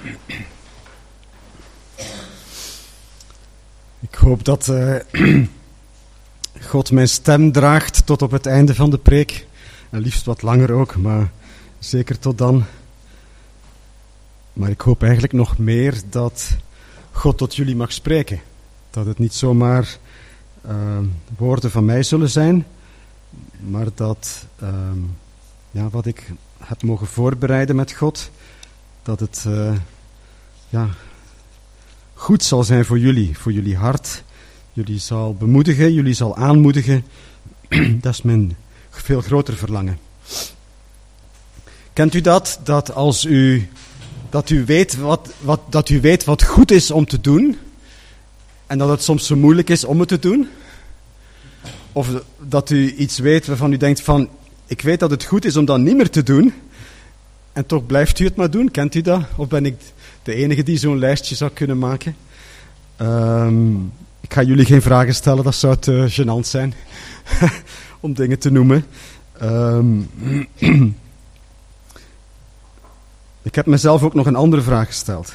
Ik hoop dat God mijn stem draagt tot op het einde van de preek. En liefst wat langer ook, maar zeker tot dan. Maar ik hoop eigenlijk nog meer dat God tot jullie mag spreken. Dat het niet zomaar woorden van mij zullen zijn, maar dat wat ik heb mogen voorbereiden met God, dat het goed zal zijn voor jullie hart. Jullie zal bemoedigen, jullie zal aanmoedigen. Dat is mijn veel groter verlangen. Kent u dat? Dat u weet wat goed is om te doen, en dat het soms zo moeilijk is om het te doen? Of dat u iets weet waarvan u denkt van, ik weet dat het goed is om dat niet meer te doen, en toch blijft u het maar doen. Kent u dat? Of ben ik de enige die zo'n lijstje zou kunnen maken? Ik ga jullie geen vragen stellen, dat zou te gênant zijn om dingen te noemen. Ik heb mezelf ook nog een andere vraag gesteld.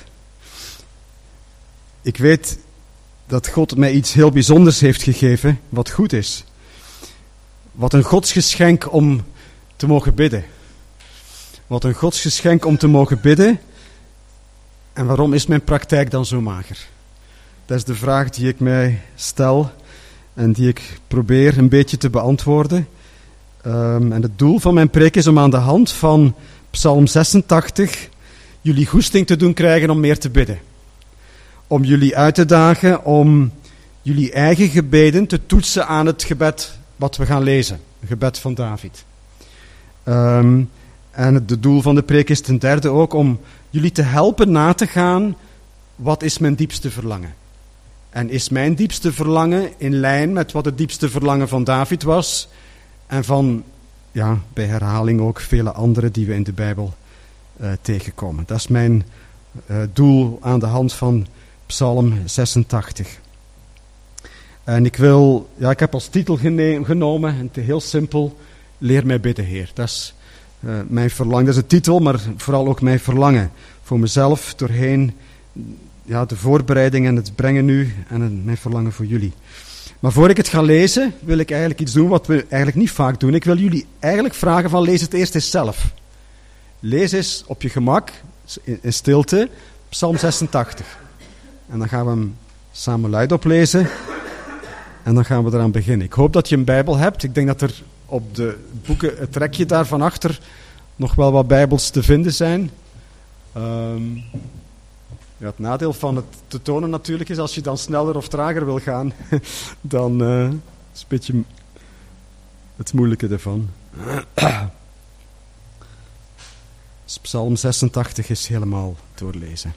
Ik weet dat God mij iets heel bijzonders heeft gegeven, wat goed is. Wat een godsgeschenk om te mogen bidden. Wat een godsgeschenk om te mogen bidden. En waarom is mijn praktijk dan zo mager? Dat is de vraag die ik mij stel en die ik probeer een beetje te beantwoorden. En het doel van mijn preek is om aan de hand van Psalm 86 jullie goesting te doen krijgen om meer te bidden. Om jullie uit te dagen om jullie eigen gebeden te toetsen aan het gebed wat we gaan lezen. Het gebed van David. En het doel van de preek is ten derde ook om jullie te helpen na te gaan, wat is mijn diepste verlangen? En is mijn diepste verlangen in lijn met wat het diepste verlangen van David was? En van, bij herhaling ook vele andere die we in de Bijbel tegenkomen. Dat is mijn doel aan de hand van Psalm 86. En ik heb als titel genomen, en heel simpel, leer mij bidden, Heer. Dat is mijn verlangen, dat is de titel, maar vooral ook mijn verlangen voor mezelf doorheen de voorbereiding en het brengen nu en mijn verlangen voor jullie. Maar voor ik het ga lezen, wil ik eigenlijk iets doen wat we eigenlijk niet vaak doen. Ik wil jullie eigenlijk vragen van lees het eerst eens zelf. Lees eens op je gemak, in stilte, Psalm 86. En dan gaan we hem samen luid oplezen. En dan gaan we eraan beginnen. Ik hoop dat je een Bijbel hebt. Ik denk dat er op de boeken, het rekje daar van achter, nog wel wat Bijbels te vinden zijn. Het nadeel van het te tonen natuurlijk is, als je dan sneller of trager wil gaan, dan is een beetje het moeilijke ervan. Dus Psalm 86 is helemaal doorlezen.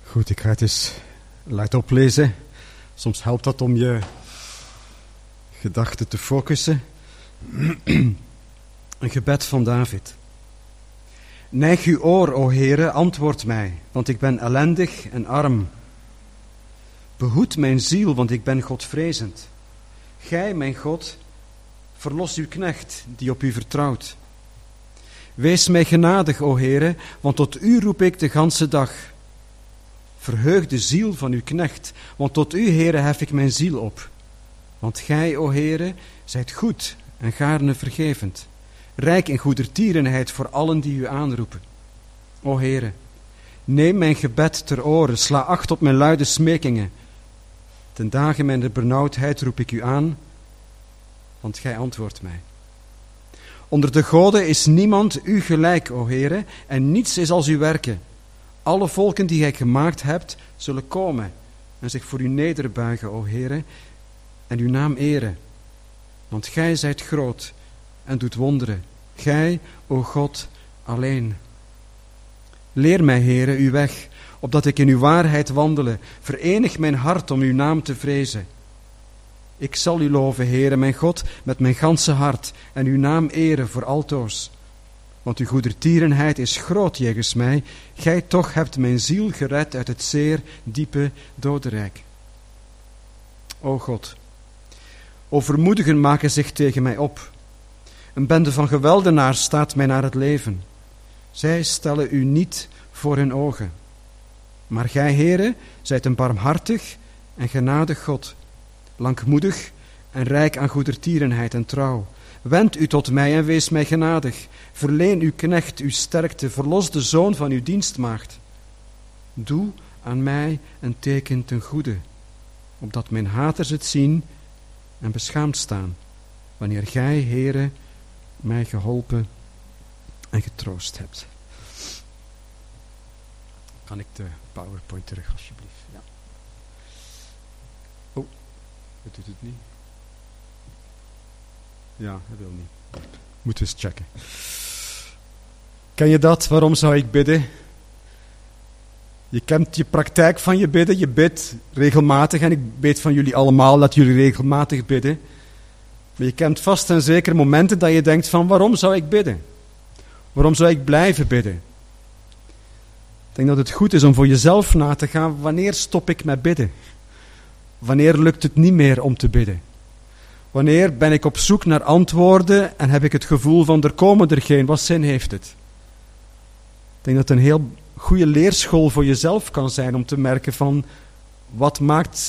Goed, ik ga het eens luidop lezen. Soms helpt dat om je gedachten te focussen. Een gebed van David. Neig uw oor, o Heere, antwoord mij, want ik ben ellendig en arm. Behoed mijn ziel, want ik ben Godvrezend. Gij, mijn God, verlos uw knecht, die op u vertrouwt. Wees mij genadig, o Heere, want tot u roep ik de ganse dag. Verheug de ziel van uw knecht, want tot u, Heere, hef ik mijn ziel op. Want gij, o Heere, zijt goed en gaarne vergevend, rijk in goedertierenheid voor allen die u aanroepen. O Heere, neem mijn gebed ter oren, sla acht op mijn luide smekingen. Ten dagen mijn benauwdheid roep ik u aan, want gij antwoordt mij. Onder de goden is niemand u gelijk, o Heere, en niets is als uw werken. Alle volken die gij gemaakt hebt, zullen komen en zich voor u nederbuigen, o Heere, en uw naam eren. Want gij zijt groot en doet wonderen. Gij, o God, alleen. Leer mij, Heere, uw weg, opdat ik in uw waarheid wandele. Verenig mijn hart om uw naam te vrezen. Ik zal u loven, Heere, mijn God, met mijn ganse hart en uw naam eren voor altoos. Want uw goedertierenheid is groot jegens mij. Gij toch hebt mijn ziel gered uit het zeer diepe dodenrijk. O God, overmoedigen maken zich tegen mij op. Een bende van geweldenaars staat mij naar het leven. Zij stellen u niet voor hun ogen. Maar gij, Heere, zijt een barmhartig en genadig God, langmoedig en rijk aan goedertierenheid en trouw. Wend u tot mij en wees mij genadig. Verleen uw knecht uw sterkte, verlos de zoon van uw dienstmaagd. Doe aan mij een teken ten goede, opdat mijn haters het zien en beschaamd staan, wanneer gij, Heere, mij geholpen en getroost hebt. Kan ik de PowerPoint terug, alsjeblieft? Ja. Oh, het doet het niet. Ja, dat wil niet. Moeten we eens checken. Ken je dat? Waarom zou ik bidden? Je kent je praktijk van je bidden. Je bidt regelmatig. En ik weet van jullie allemaal dat jullie regelmatig bidden. Maar je kent vast en zeker momenten dat je denkt van waarom zou ik bidden? Waarom zou ik blijven bidden? Ik denk dat het goed is om voor jezelf na te gaan. Wanneer stop ik met bidden? Wanneer lukt het niet meer om te bidden? Wanneer ben ik op zoek naar antwoorden en heb ik het gevoel van er komen er geen, wat zin heeft het? Ik denk dat het een heel goede leerschool voor jezelf kan zijn om te merken van wat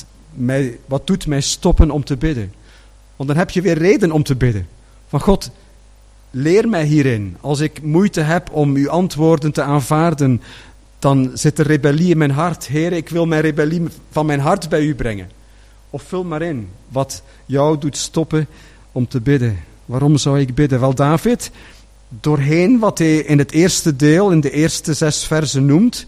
doet mij stoppen om te bidden? Want dan heb je weer reden om te bidden. Van God, leer mij hierin. Als ik moeite heb om uw antwoorden te aanvaarden, dan zit er rebellie in mijn hart. Heer, ik wil mijn rebellie van mijn hart bij u brengen. Of vul maar in wat jou doet stoppen om te bidden. Waarom zou ik bidden? Wel, David, doorheen wat hij in het eerste deel, in de eerste 6 versen noemt,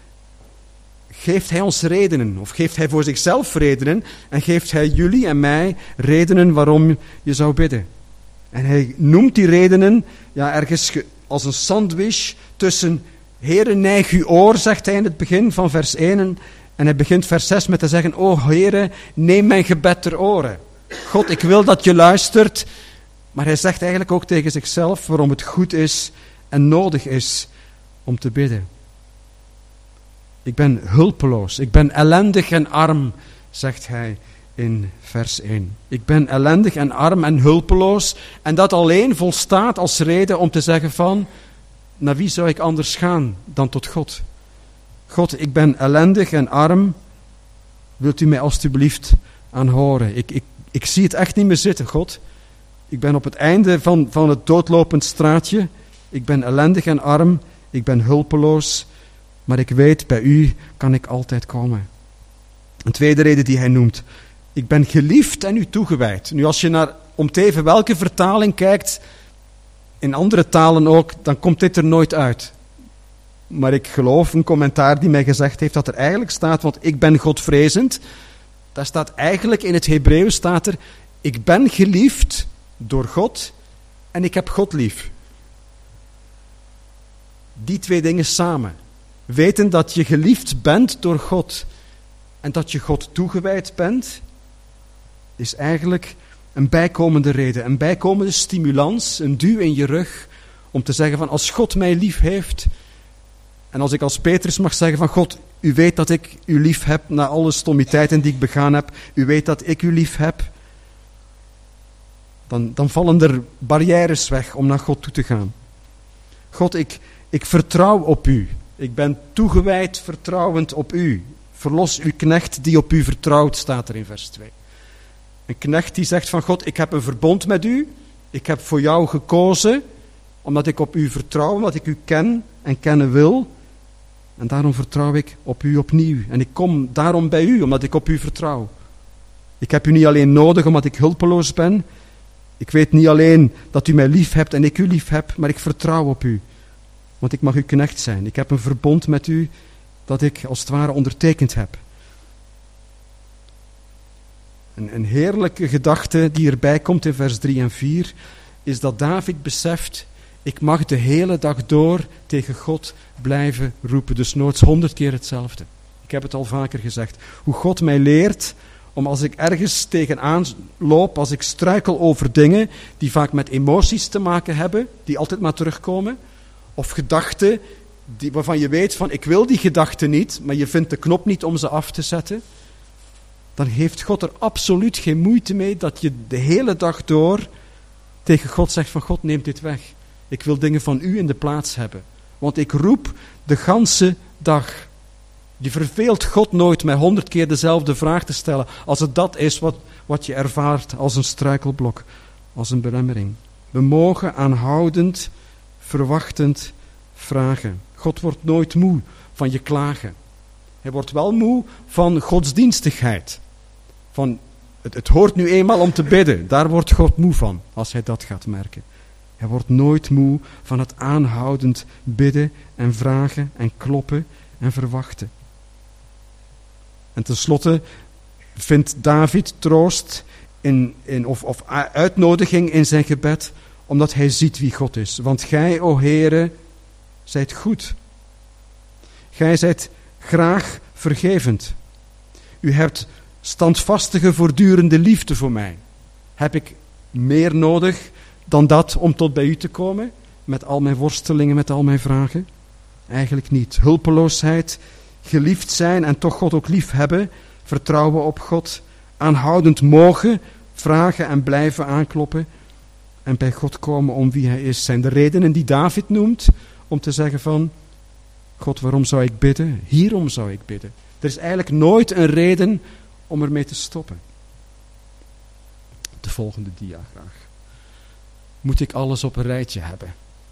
geeft hij ons redenen. Of geeft hij voor zichzelf redenen. En geeft hij jullie en mij redenen waarom je zou bidden. En hij noemt die redenen ergens als een sandwich tussen Heere, neig uw oor, zegt hij in het begin van vers 1. En hij begint vers 6 met te zeggen, o Heere, neem mijn gebed ter oren. God, ik wil dat je luistert. Maar hij zegt eigenlijk ook tegen zichzelf waarom het goed is en nodig is om te bidden. Ik ben hulpeloos, ik ben ellendig en arm, zegt hij in vers 1. Ik ben ellendig en arm en hulpeloos. En dat alleen volstaat als reden om te zeggen van, naar wie zou ik anders gaan dan tot God? God, ik ben ellendig en arm. Wilt u mij alstublieft aanhoren? Ik zie het echt niet meer zitten, God. Ik ben op het einde van het doodlopend straatje. Ik ben ellendig en arm. Ik ben hulpeloos. Maar ik weet, bij u kan ik altijd komen. Een tweede reden die hij noemt. Ik ben geliefd en u toegewijd. Nu, als je naar om te even welke vertaling kijkt, in andere talen ook, dan komt dit er nooit uit. Maar ik geloof een commentaar die mij gezegd heeft dat er eigenlijk staat, want ik ben Godvrezend. Daar staat eigenlijk in het Hebreeuws staat er, ik ben geliefd door God en ik heb God lief. Die twee dingen samen. Weten dat je geliefd bent door God en dat je God toegewijd bent, is eigenlijk een bijkomende reden, een bijkomende stimulans, een duw in je rug om te zeggen van als God mij lief heeft en als ik als Petrus mag zeggen van God, u weet dat ik u lief heb na alle stommiteiten die ik begaan heb, u weet dat ik u lief heb, dan vallen er barrières weg om naar God toe te gaan. God, ik vertrouw op u. Ik ben toegewijd vertrouwend op u. Verlos uw knecht die op u vertrouwt, staat er in vers 2. Een knecht die zegt van God, ik heb een verbond met u. Ik heb voor jou gekozen, omdat ik op u vertrouw, omdat ik u ken en kennen wil. En daarom vertrouw ik op u opnieuw. En ik kom daarom bij u, omdat ik op u vertrouw. Ik heb u niet alleen nodig, omdat ik hulpeloos ben. Ik weet niet alleen dat u mij lief hebt en ik u lief heb, maar ik vertrouw op u. Want ik mag uw knecht zijn. Ik heb een verbond met u dat ik als het ware ondertekend heb. Een heerlijke gedachte die erbij komt in vers 3 en 4 is dat David beseft, ik mag de hele dag door tegen God blijven roepen. Dus noods 100 keer hetzelfde. Ik heb het al vaker gezegd. Hoe God mij leert om als ik ergens tegenaan loop, als ik struikel over dingen die vaak met emoties te maken hebben, die altijd maar terugkomen, of gedachten waarvan je weet van ik wil die gedachten niet, maar je vindt de knop niet om ze af te zetten, dan heeft God er absoluut geen moeite mee dat je de hele dag door tegen God zegt van God, neem dit weg. Ik wil dingen van u in de plaats hebben. Want ik roep de ganse dag. Je verveelt God nooit met 100 keer dezelfde vraag te stellen, als het dat is wat je ervaart als een struikelblok, als een belemmering. We mogen aanhoudend, verwachtend vragen. God wordt nooit moe van je klagen. Hij wordt wel moe van godsdienstigheid. Van, het hoort nu eenmaal om te bidden. Daar wordt God moe van, als hij dat gaat merken. Hij wordt nooit moe van het aanhoudend bidden en vragen en kloppen en verwachten. En tenslotte vindt David troost of uitnodiging in zijn gebed, omdat hij ziet wie God is. Want gij, o Heere, zijt goed. Gij zijt graag vergevend. U hebt standvastige, voortdurende liefde voor mij. Heb ik meer nodig dan dat om tot bij u te komen? Met al mijn worstelingen, met al mijn vragen? Eigenlijk niet. Hulpeloosheid, geliefd zijn en toch God ook lief hebben, vertrouwen op God, aanhoudend mogen vragen en blijven aankloppen en bij God komen om wie hij is, zijn de redenen die David noemt om te zeggen van God, waarom zou ik bidden? Hierom zou ik bidden. Er is eigenlijk nooit een reden om ermee te stoppen. De volgende dia graag. Moet ik alles op een rijtje hebben?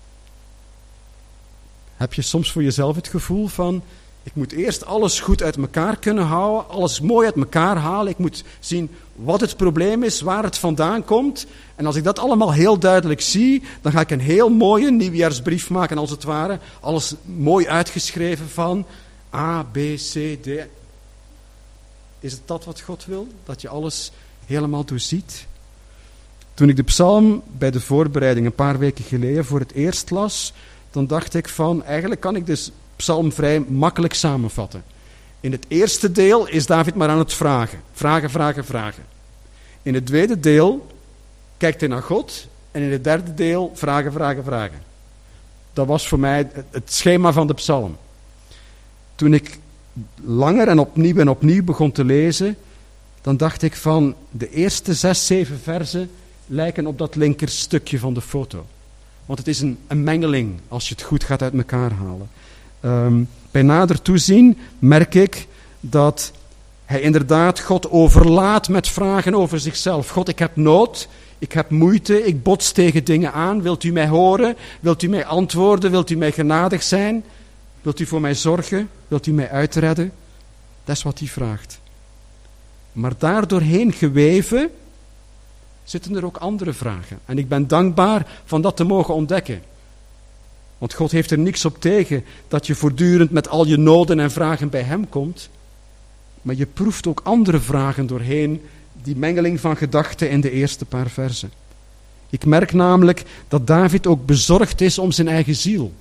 Heb je soms voor jezelf het gevoel van ik moet eerst alles goed uit elkaar kunnen houden, alles mooi uit elkaar halen. Ik moet zien wat het probleem is, waar het vandaan komt. En als ik dat allemaal heel duidelijk zie, dan ga ik een heel mooie nieuwjaarsbrief maken, als het ware. Alles mooi uitgeschreven van A, B, C, D. Is het dat wat God wil? Dat je alles helemaal doorziet? Toen ik de psalm bij de voorbereiding een paar weken geleden voor het eerst las, dan dacht ik van, eigenlijk kan ik dus psalm vrij makkelijk samenvatten. In het eerste deel is David maar aan het vragen. Vragen, vragen, vragen. In het tweede deel kijkt hij naar God. En in het derde deel vragen, vragen, vragen. Dat was voor mij het schema van de psalm. Toen ik langer en opnieuw begon te lezen, dan dacht ik van de eerste 6, 7 versen lijken op dat linker stukje van de foto. Want het is een mengeling als je het goed gaat uit elkaar halen. Bij nader toezien merk ik dat hij inderdaad God overlaat met vragen over zichzelf. God, ik heb nood, ik heb moeite, ik bots tegen dingen aan. Wilt u mij horen? Wilt u mij antwoorden? Wilt u mij genadig zijn? Wilt u voor mij zorgen? Wilt u mij uitredden? Dat is wat hij vraagt. Maar daardoorheen geweven zitten er ook andere vragen. En ik ben dankbaar van dat te mogen ontdekken. Want God heeft er niks op tegen dat je voortdurend met al je noden en vragen bij hem komt. Maar je proeft ook andere vragen doorheen die mengeling van gedachten in de eerste paar versen. Ik merk namelijk dat David ook bezorgd is om zijn eigen ziel.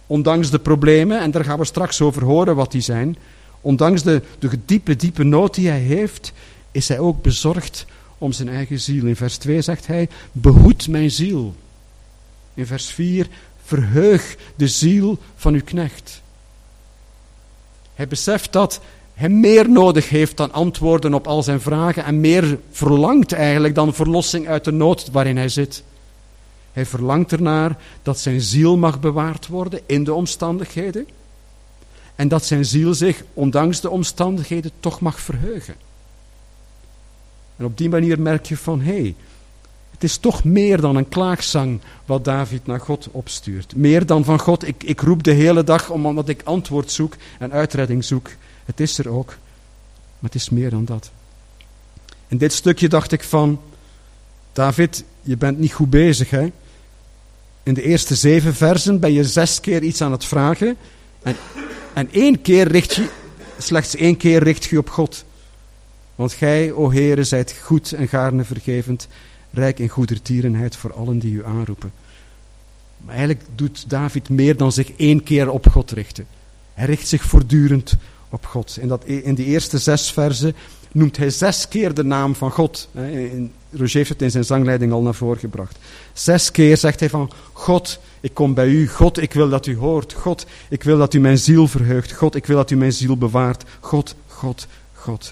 Ondanks de problemen, en daar gaan we straks over horen wat die zijn. Ondanks de diepe nood die hij heeft, is hij ook bezorgd om zijn eigen ziel. In vers 2 zegt hij, behoed mijn ziel. In vers 4, verheug de ziel van uw knecht. Hij beseft dat hij meer nodig heeft dan antwoorden op al zijn vragen en meer verlangt eigenlijk dan verlossing uit de nood waarin hij zit. Hij verlangt ernaar dat zijn ziel mag bewaard worden in de omstandigheden en dat zijn ziel zich, ondanks de omstandigheden, toch mag verheugen. En op die manier merk je van, het is toch meer dan een klaagzang wat David naar God opstuurt. Meer dan van God, ik roep de hele dag omdat ik antwoord zoek en uitredding zoek. Het is er ook, maar het is meer dan dat. In dit stukje dacht ik van, David, je bent niet goed bezig, hè? In de eerste 7 versen ben je 6 keer iets aan het vragen en slechts 1 keer richt je op God. Want gij, o Heere, zijt goed en gaarne vergevend, rijk in goedertierenheid voor allen die u aanroepen. Maar eigenlijk doet David meer dan zich 1 keer op God richten. Hij richt zich voortdurend op God. In die eerste 6 versen noemt hij 6 keer de naam van God. Roger heeft het in zijn zangleiding al naar voren gebracht. 6 keer zegt hij van, God, ik kom bij u. God, ik wil dat u hoort. God, ik wil dat u mijn ziel verheugt. God, ik wil dat u mijn ziel bewaart. God, God, God.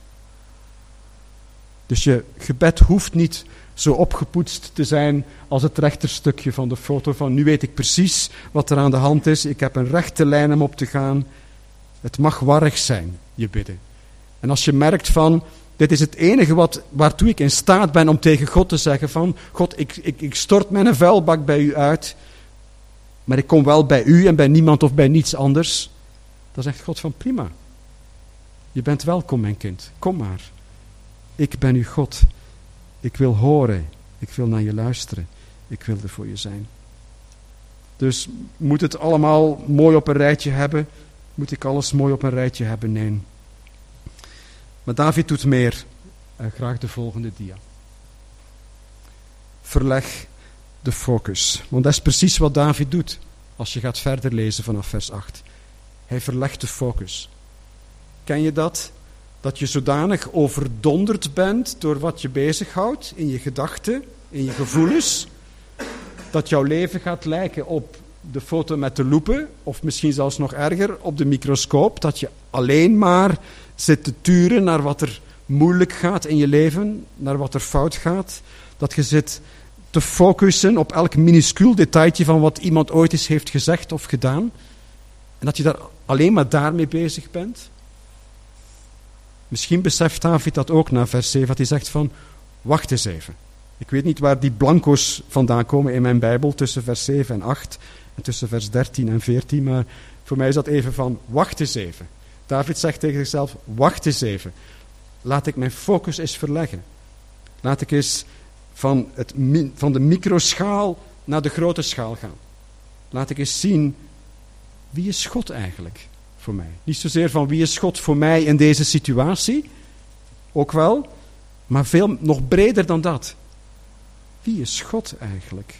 Dus je gebed hoeft niet zo opgepoetst te zijn als het rechterstukje van de foto van nu weet ik precies wat er aan de hand is. Ik heb een rechte lijn om op te gaan. Het mag warrig zijn, je bidden. En als je merkt van, dit is het enige waartoe ik in staat ben om tegen God te zeggen van, God, ik stort mijn vuilbak bij u uit, maar ik kom wel bij u en bij niemand of bij niets anders. Dan zegt God van, prima. Je bent welkom, mijn kind. Kom maar. Ik ben uw God. Ik wil horen. Ik wil naar je luisteren. Ik wil er voor je zijn. Dus moet het allemaal mooi op een rijtje hebben? Moet ik alles mooi op een rijtje hebben? Nee. Maar David doet meer. Graag de volgende dia. Verleg de focus. Want dat is precies wat David doet. Als je gaat verder lezen vanaf vers 8. Hij verlegt de focus. Ken je dat? Dat je zodanig overdonderd bent door wat je bezighoudt in je gedachten, in je gevoelens, dat jouw leven gaat lijken op de foto met de loepen, of misschien zelfs nog erger, op de microscoop, dat je alleen maar zit te turen naar wat er moeilijk gaat in je leven, naar wat er fout gaat, dat je zit te focussen op elk minuscuul detailtje van wat iemand ooit eens heeft gezegd of gedaan, en dat je daar alleen maar daarmee bezig bent. Misschien beseft David dat ook na vers 7, dat hij zegt van, wacht eens even. Ik weet niet waar die blanco's vandaan komen in mijn Bijbel, tussen vers 7 en 8, en tussen vers 13 en 14, maar voor mij is dat even van, wacht eens even. David zegt tegen zichzelf, wacht eens even. Laat ik mijn focus eens verleggen. Laat ik eens van de microschaal naar de grote schaal gaan. Laat ik eens zien, wie is God eigenlijk voor mij? Niet zozeer van wie is God voor mij in deze situatie, ook wel, maar veel nog breder dan dat. Wie is God eigenlijk?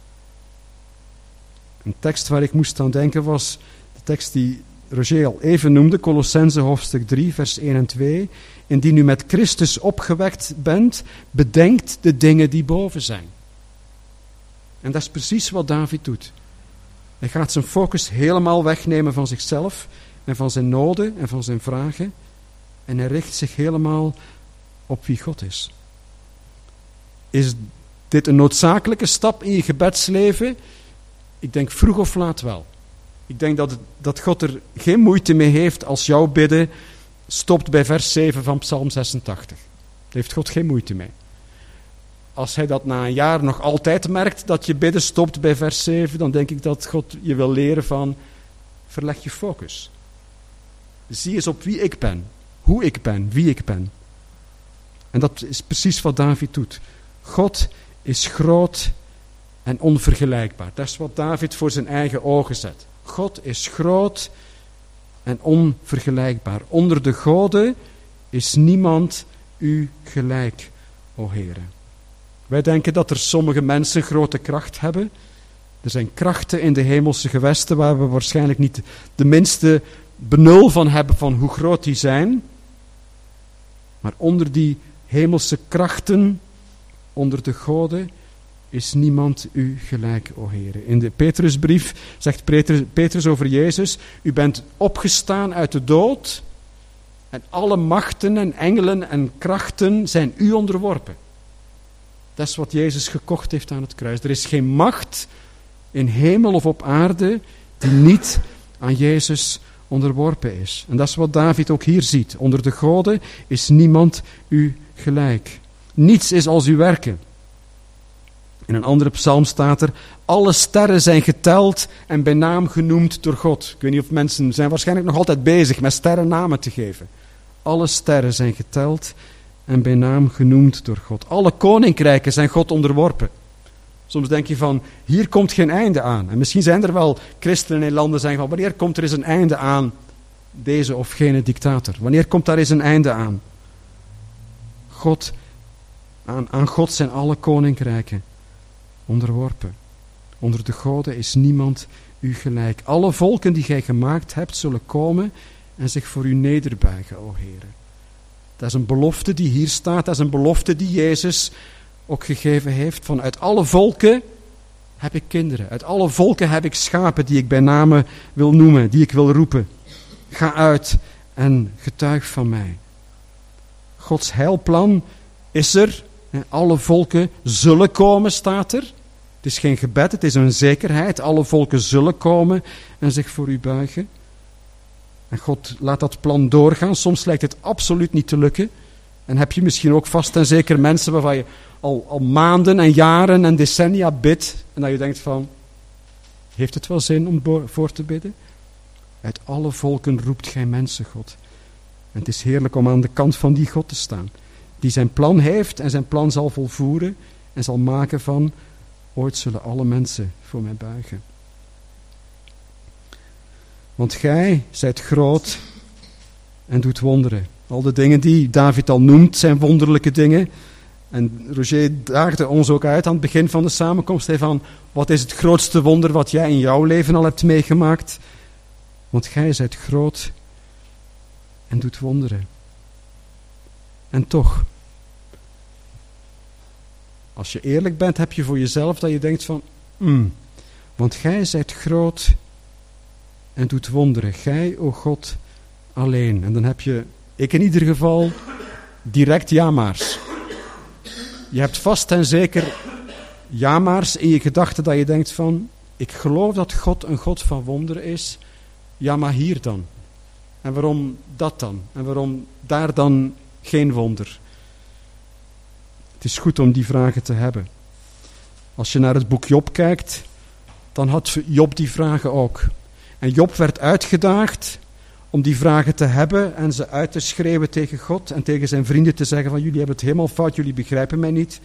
Een tekst waar ik moest aan denken was de tekst die Roger al even noemde, Kolossenzen hoofdstuk 3, vers 1 en 2. Indien u met Christus opgewekt bent, bedenkt de dingen die boven zijn. En dat is precies wat David doet. Hij gaat zijn focus helemaal wegnemen van zichzelf en van zijn noden en van zijn vragen. En hij richt zich helemaal op wie God is. Is dit een noodzakelijke stap in je gebedsleven? Ik denk vroeg of laat wel. Ik denk dat God er geen moeite mee heeft als jouw bidden stopt bij vers 7 van Psalm 86. Daar heeft God geen moeite mee. Als hij dat na een jaar nog altijd merkt, dat je bidden stopt bij vers 7, dan denk ik dat God je wil leren van, verleg je focus. Zie eens op wie ik ben, hoe ik ben, wie ik ben. En dat is precies wat David doet. God is groot en onvergelijkbaar. Dat is wat David voor zijn eigen ogen zet. God is groot en onvergelijkbaar. Onder de goden is niemand u gelijk, o Heere. Wij denken dat er sommige mensen grote kracht hebben, Er zijn krachten in de hemelse gewesten waar we waarschijnlijk niet de minste benul van hebben van hoe groot die zijn. Maar onder die hemelse krachten, onder de goden, is niemand u gelijk, o Heere. In de Petrusbrief zegt Petrus over Jezus: u bent opgestaan uit de dood en alle machten en engelen en krachten zijn u onderworpen. Dat is wat Jezus gekocht heeft aan het kruis. Er is geen macht in hemel of op aarde die niet aan Jezus onderworpen is. En dat is wat David ook hier ziet. Onder de goden is niemand u gelijk. Niets is als uw werken. In een andere psalm staat er: alle sterren zijn geteld en bij naam genoemd door God. Ik weet niet of mensen zijn waarschijnlijk nog altijd bezig met sterren namen te geven. Alle sterren zijn geteld en bij naam genoemd door God. Alle koninkrijken zijn God onderworpen. Soms denk je van, hier komt geen einde aan. En misschien zijn er wel christenen in landen die zeggen van, wanneer komt er eens een einde aan deze of gene dictator? Wanneer komt daar eens een einde aan? Aan God zijn alle koninkrijken onderworpen. Onder de goden is niemand u gelijk. Alle volken die gij gemaakt hebt zullen komen en zich voor u nederbuigen, o Heere. Dat is een belofte die hier staat. Dat is een belofte die Jezus ook gegeven heeft. Van uit alle volken heb ik kinderen. Uit alle volken heb ik schapen die ik bij name wil noemen. Die ik wil roepen. Ga uit en getuig van mij. Gods heilplan is er. Alle volken zullen komen, staat er. Het is geen gebed, het is een zekerheid. Alle volken zullen komen en zich voor u buigen. En God laat dat plan doorgaan. Soms lijkt het absoluut niet te lukken. En heb je misschien ook vast en zeker mensen waarvan je al maanden en jaren en decennia bidt. En dat je denkt van, heeft het wel zin om voor te bidden? Uit alle volken roept gij mensen, God. En het is heerlijk om aan de kant van die God te staan. Die zijn plan heeft en zijn plan zal volvoeren. En zal maken van, ooit zullen alle mensen voor mij buigen. Want gij zijt groot en doet wonderen. Al de dingen die David al noemt zijn wonderlijke dingen. En Roger daagde ons ook uit aan het begin van de samenkomst. Van, wat is het grootste wonder wat jij in jouw leven al hebt meegemaakt? Want gij zijt groot en doet wonderen. En toch, als je eerlijk bent, heb je voor jezelf dat je denkt van, want gij zijt groot en doet wonderen. Gij, o God, alleen. En dan heb je, ik in ieder geval, direct ja-maars. Je hebt vast en zeker ja-maars in je gedachten dat je denkt van, ik geloof dat God een God van wonderen is. Ja, maar hier dan? En waarom dat dan? En waarom daar dan geen wonder? Het is goed om die vragen te hebben. Als je naar het boek Job kijkt, dan had Job die vragen ook. En Job werd uitgedaagd om die vragen te hebben en ze uit te schreeuwen tegen God en tegen zijn vrienden te zeggen van, jullie hebben het helemaal fout, jullie begrijpen mij niet.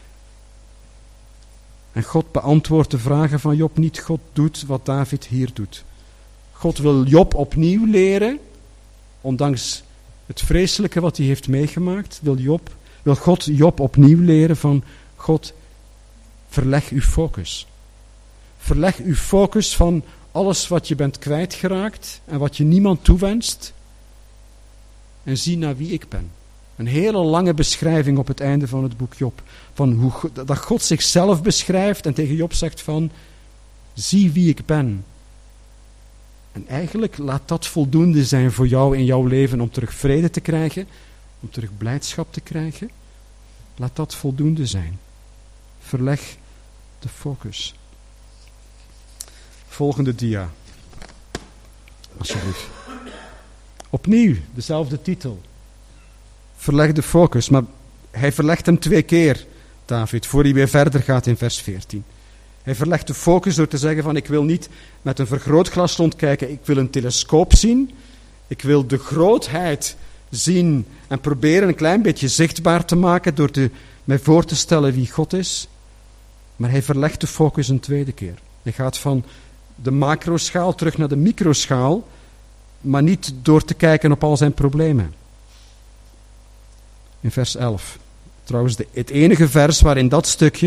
En God beantwoordt de vragen van Job niet. God doet wat David hier doet. God wil Job opnieuw leren, ondanks het vreselijke wat hij heeft meegemaakt, wil God Job opnieuw leren van, God, verleg uw focus. Verleg uw focus van alles wat je bent kwijtgeraakt en wat je niemand toewenst. En zie naar wie ik ben. Een hele lange beschrijving op het einde van het boek Job. Van hoe dat God zichzelf beschrijft en tegen Job zegt van, zie wie ik ben. En eigenlijk laat dat voldoende zijn voor jou in jouw leven om terug vrede te krijgen, om terug blijdschap te krijgen. Laat dat voldoende zijn. Verleg de focus. Volgende dia. Alsjeblieft. Opnieuw, dezelfde titel. Verleg de focus, maar hij verlegt hem 2 keer, David, voor hij weer verder gaat in vers 14. Hij verlegt de focus door te zeggen van, ik wil niet met een vergrootglas rondkijken, ik wil een telescoop zien. Ik wil de grootheid zien en proberen een klein beetje zichtbaar te maken door mij voor te stellen wie God is. Maar hij verlegt de focus een 2e keer. Hij gaat van de macroschaal terug naar de microschaal, maar niet door te kijken op al zijn problemen. In vers 11. Trouwens, het enige vers waarin dat stukje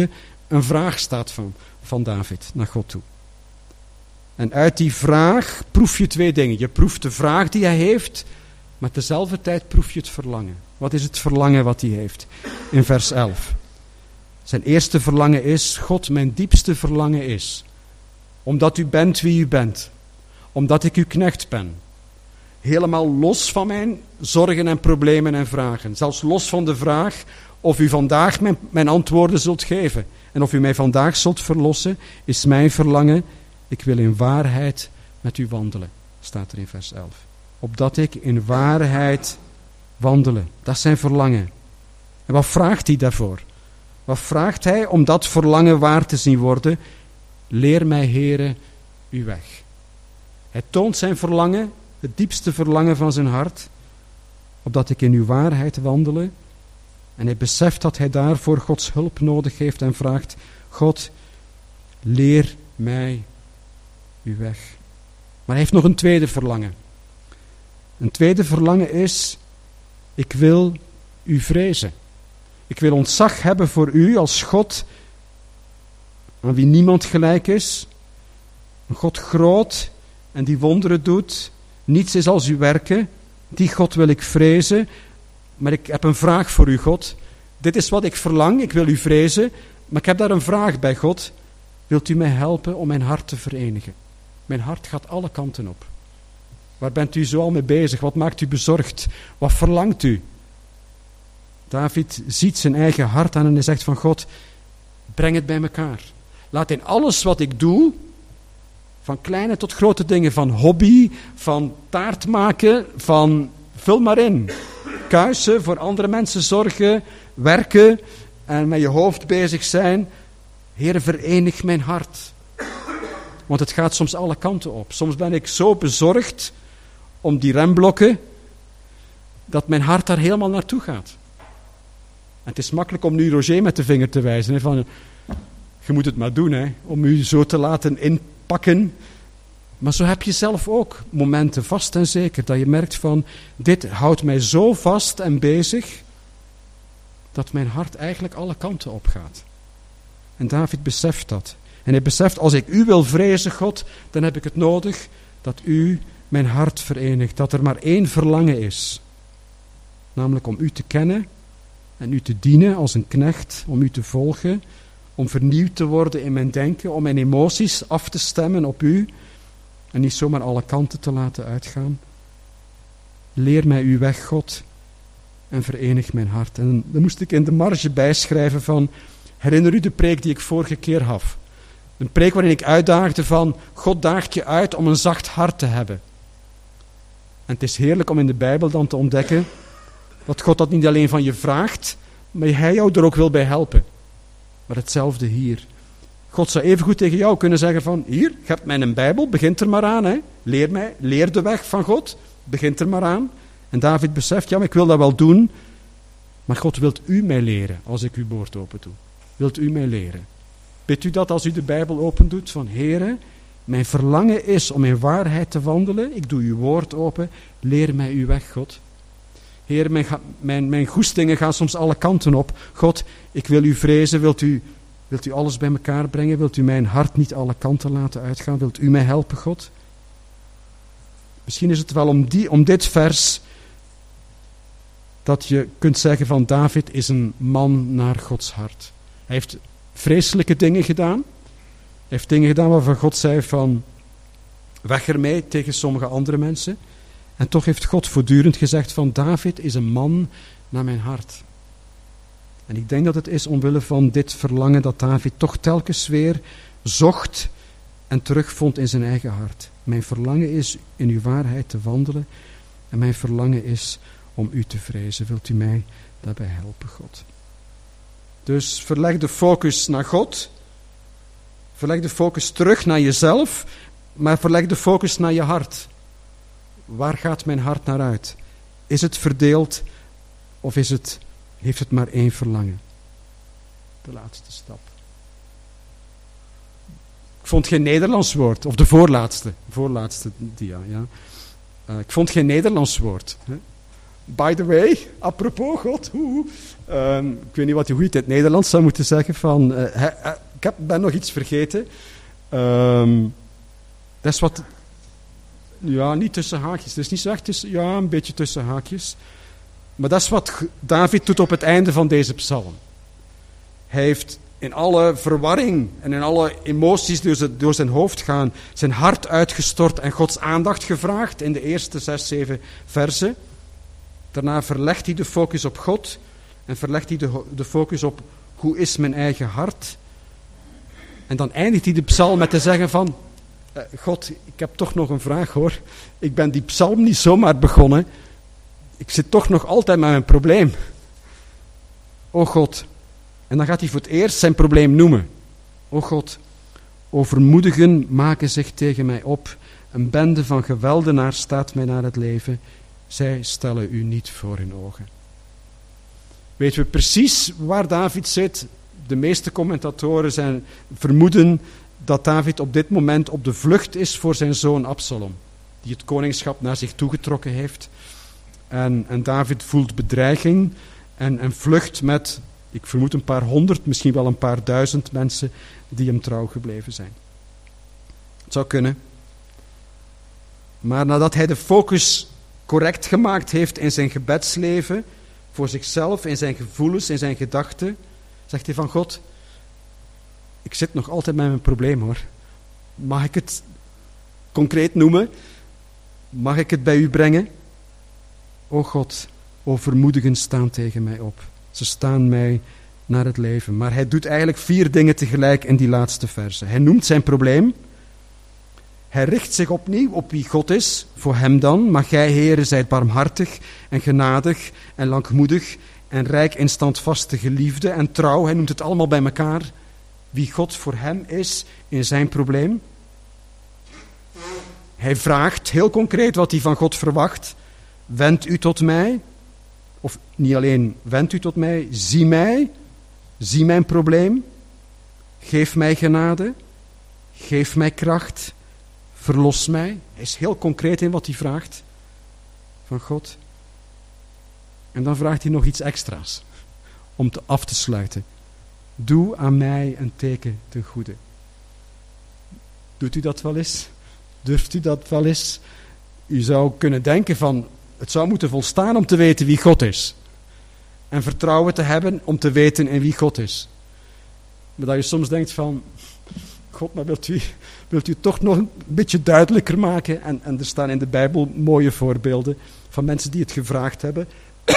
een vraag staat van David naar God toe. En uit die vraag proef je 2 dingen. Je proeft de vraag die hij heeft, maar tezelfde tijd proef je het verlangen. Wat is het verlangen wat hij heeft? In vers 11. Zijn eerste verlangen is, God, mijn diepste verlangen is, omdat u bent wie u bent, omdat ik uw knecht ben, helemaal los van mijn zorgen en problemen en vragen, zelfs los van de vraag of u vandaag mijn antwoorden zult geven en of u mij vandaag zult verlossen, is mijn verlangen, ik wil in waarheid met u wandelen, staat er in vers 11. Opdat ik in waarheid wandelen, dat is zijn verlangen. En wat vraagt hij daarvoor? Wat vraagt hij om dat verlangen waar te zien worden? Leer mij, Heere, uw weg. Hij toont zijn verlangen, het diepste verlangen van zijn hart, opdat ik in uw waarheid wandelen. En hij beseft dat hij daarvoor Gods hulp nodig heeft en vraagt, God, leer mij uw weg. Maar hij heeft nog een tweede verlangen. Een tweede verlangen is, ik wil u vrezen. Ik wil ontzag hebben voor u als God, aan wie niemand gelijk is. Een God groot en die wonderen doet. Niets is als uw werken. Die God wil ik vrezen. Maar ik heb een vraag voor u, God. Dit is wat ik verlang, ik wil u vrezen. Maar ik heb daar een vraag bij, God. Wilt u mij helpen om mijn hart te verenigen? Mijn hart gaat alle kanten op. Waar bent u zo al mee bezig? Wat maakt u bezorgd? Wat verlangt u? David ziet zijn eigen hart aan en hij zegt van God, breng het bij elkaar. Laat in alles wat ik doe, van kleine tot grote dingen, van hobby, van taart maken, van vul maar in. Kuisen, voor andere mensen zorgen, werken en met je hoofd bezig zijn. Heere, verenig mijn hart. Want het gaat soms alle kanten op. Soms ben ik zo bezorgd om die remblokken, dat mijn hart daar helemaal naartoe gaat. En het is makkelijk om nu Roger met de vinger te wijzen. Hè, van, je moet het maar doen, hè, om u zo te laten inpakken. Maar zo heb je zelf ook momenten, vast en zeker, dat je merkt van, dit houdt mij zo vast en bezig, dat mijn hart eigenlijk alle kanten op gaat. En David beseft dat. En hij beseft, als ik u wil vrezen, God, dan heb ik het nodig dat u mijn hart verenigt. Dat er maar 1 verlangen is. Namelijk om u te kennen en u te dienen als een knecht, om u te volgen, om vernieuwd te worden in mijn denken, om mijn emoties af te stemmen op u en niet zomaar alle kanten te laten uitgaan. Leer mij uw weg, God, en verenig mijn hart. En dan moest ik in de marge bijschrijven van, herinner u de preek die ik vorige keer gaf? Een preek waarin ik uitdaagde van, God daagt je uit om een zacht hart te hebben. En het is heerlijk om in de Bijbel dan te ontdekken dat God dat niet alleen van je vraagt, maar hij jou er ook wil bij helpen. Maar hetzelfde hier. God zou evengoed tegen jou kunnen zeggen van, hier, je hebt mij een Bijbel, begint er maar aan. Hè. Leer de weg van God, begint er maar aan. En David beseft, ja, maar ik wil dat wel doen, maar God, wilt u mij leren als ik uw woord open doe? Wilt u mij leren? Bidt u dat als u de Bijbel open doet, van Heere, mijn verlangen is om in waarheid te wandelen, ik doe uw woord open, leer mij uw weg, God. Heer, mijn goestingen gaan soms alle kanten op. God, ik wil u vrezen, wilt u alles bij elkaar brengen? Wilt u mijn hart niet alle kanten laten uitgaan? Wilt u mij helpen, God? Misschien is het wel om dit vers dat je kunt zeggen van David is een man naar Gods hart. Hij heeft vreselijke dingen gedaan. Hij heeft dingen gedaan waarvan God zei van weg ermee tegen sommige andere mensen. En toch heeft God voortdurend gezegd van David is een man naar mijn hart. En ik denk dat het is omwille van dit verlangen dat David toch telkens weer zocht en terugvond in zijn eigen hart. Mijn verlangen is in uw waarheid te wandelen en mijn verlangen is om u te vrezen. Wilt u mij daarbij helpen, God? Dus verleg de focus naar God. Verleg de focus terug naar jezelf, maar verleg de focus naar je hart. Waar gaat mijn hart naar uit? Is het verdeeld of heeft het maar 1 verlangen? De laatste stap. Ik vond geen Nederlands woord, of de voorlaatste dia. Ja. Ik vond geen Nederlands woord. Hè. By the way, apropos God, ik weet niet hoe je het in het Nederlands zou moeten zeggen, ik ben nog iets vergeten. Dat is wat, ja, niet tussen haakjes, het is niet zo echt tussen, ja, een beetje tussen haakjes. Maar dat is wat David doet op het einde van deze psalm. Hij heeft in alle verwarring en in alle emoties die door zijn hoofd gaan, zijn hart uitgestort en Gods aandacht gevraagd in de eerste 6, 7 versen. Daarna verlegt hij de focus op God en verlegt hij de focus op hoe is mijn eigen hart. En dan eindigt hij de psalm met te zeggen van, God, ik heb toch nog een vraag hoor. Ik ben die psalm niet zomaar begonnen. Ik zit toch nog altijd met mijn probleem. O God. En dan gaat hij voor het eerst zijn probleem noemen. O God, overmoedigen maken zich tegen mij op. Een bende van geweldenaars staat mij naar het leven. Zij stellen u niet voor hun ogen. Weten we precies waar David zit? De meeste commentatoren vermoeden dat David op dit moment op de vlucht is voor zijn zoon Absalom. Die het koningschap naar zich toegetrokken heeft. En David voelt bedreiging en vlucht met, ik vermoed een paar honderd, misschien wel een paar duizend mensen die hem trouw gebleven zijn. Het zou kunnen. Maar nadat hij de focus correct gemaakt heeft in zijn gebedsleven, voor zichzelf, in zijn gevoelens, in zijn gedachten, zegt hij van God, ik zit nog altijd met mijn probleem hoor. Mag ik het concreet noemen? Mag ik het bij u brengen? O God, overmoedigen staan tegen mij op. Ze staan mij naar het leven. Maar hij doet eigenlijk 4 dingen tegelijk in die laatste verse. Hij noemt zijn probleem. Hij richt zich opnieuw op wie God is, voor hem dan. Maar gij, Heere, zijt barmhartig en genadig en langmoedig en rijk in standvastige liefde en trouw. Hij noemt het allemaal bij elkaar. Wie God voor hem is in zijn probleem. Hij vraagt heel concreet wat hij van God verwacht. Wend u tot mij. Of niet alleen wend u tot mij. Zie mijn probleem. Geef mij genade. Geef mij kracht. Verlos mij. Hij is heel concreet in wat hij vraagt van God. En dan vraagt hij nog iets extra's om af te sluiten. Doe aan mij een teken ten goede. Doet u dat wel eens? Durft u dat wel eens? U zou kunnen denken van, het zou moeten volstaan om te weten wie God is. En vertrouwen te hebben om te weten in wie God is. Maar dat je soms denkt van, God, maar wilt u toch nog een beetje duidelijker maken? En er staan in de Bijbel mooie voorbeelden van mensen die het gevraagd hebben.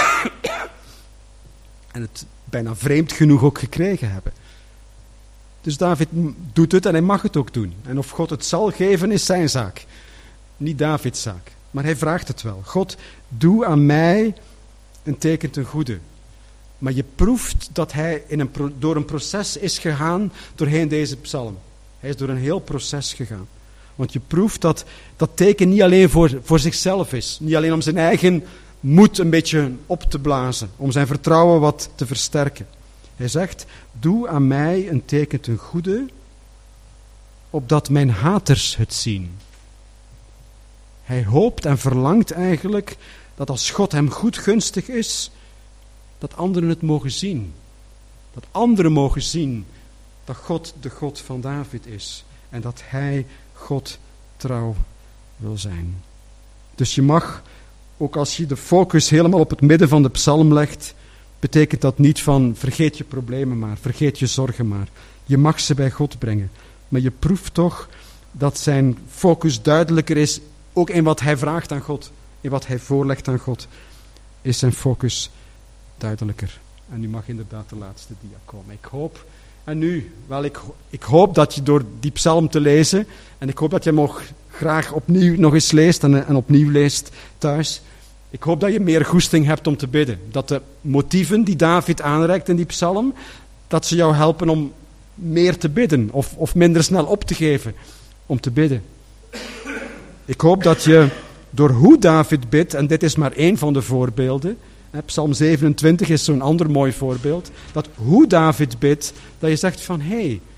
En het bijna vreemd genoeg ook gekregen hebben. Dus David doet het en hij mag het ook doen. En of God het zal geven is zijn zaak. Niet Davids zaak. Maar hij vraagt het wel. God, doe aan mij een teken ten goede. Maar je proeft dat hij door een proces is gegaan doorheen deze psalm. Hij is door een heel proces gegaan. Want je proeft dat dat teken niet alleen voor zichzelf is. Niet alleen om zijn eigen moed een beetje op te blazen. Om zijn vertrouwen wat te versterken. Hij zegt, doe aan mij een teken ten goede, opdat mijn haters het zien. Hij hoopt en verlangt eigenlijk dat als God hem goedgunstig is, dat anderen het mogen zien. Dat anderen mogen zien dat God de God van David is. En dat hij God trouw wil zijn. Dus je mag, ook als je de focus helemaal op het midden van de psalm legt, betekent dat niet van vergeet je problemen maar, vergeet je zorgen maar. Je mag ze bij God brengen. Maar je proeft toch dat zijn focus duidelijker is, ook in wat hij vraagt aan God, in wat hij voorlegt aan God, is zijn focus duidelijker. En nu mag inderdaad de laatste dia komen. Ik hoop, en nu, wel, ik hoop dat je door die psalm te lezen, en ik hoop dat je hem ook graag opnieuw nog eens leest en opnieuw leest thuis. Ik hoop dat je meer goesting hebt om te bidden. Dat de motieven die David aanreikt in die psalm, dat ze jou helpen om meer te bidden of minder snel op te geven om te bidden. Ik hoop dat je door hoe David bidt, en dit is maar één van de voorbeelden, Psalm 27 is zo'n ander mooi voorbeeld, dat hoe David bidt, dat je zegt van, hé,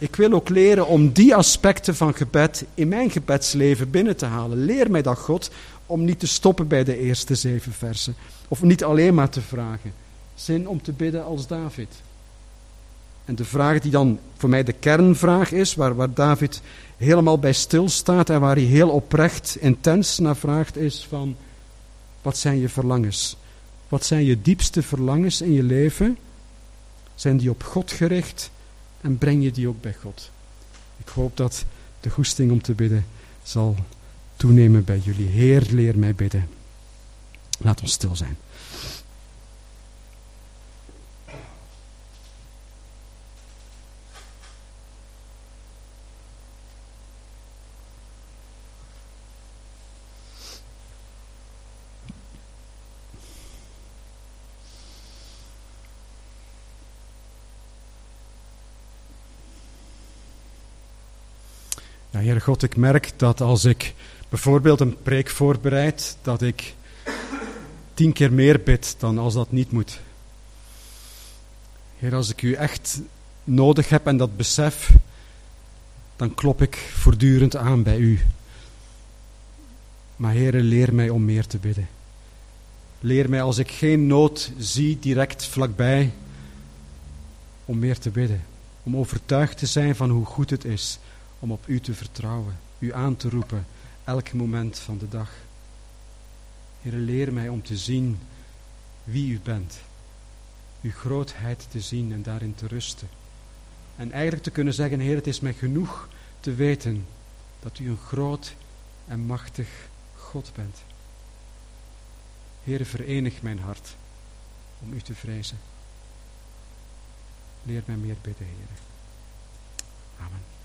Ik wil ook leren om die aspecten van gebed in mijn gebedsleven binnen te halen. Leer mij dat, God, om niet te stoppen bij de eerste 7 versen. Of niet alleen maar te vragen. Zin om te bidden als David. En de vraag die dan voor mij de kernvraag is, waar David helemaal bij stilstaat en waar hij heel oprecht, intens naar vraagt, is van, wat zijn je verlangens? Wat zijn je diepste verlangens in je leven? Zijn die op God gericht en breng je die ook bij God? Ik hoop dat de goesting om te bidden zal toenemen bij jullie. Heer, leer mij bidden. Laat ons stil zijn. Ja, Heer God, ik merk dat als ik bijvoorbeeld een preek voorbereid, dat ik 10 keer meer bid dan als dat niet moet. Heer, als ik u echt nodig heb en dat besef, dan klop ik voortdurend aan bij u. Maar Heer, leer mij om meer te bidden. Leer mij als ik geen nood zie direct vlakbij, om meer te bidden. Om overtuigd te zijn van hoe goed het is om op u te vertrouwen, u aan te roepen, elk moment van de dag. Heer, leer mij om te zien wie u bent, uw grootheid te zien en daarin te rusten. En eigenlijk te kunnen zeggen, Heer, het is mij genoeg te weten dat u een groot en machtig God bent. Heer, verenig mijn hart om u te vrezen. Leer mij meer bidden, Heer. Amen.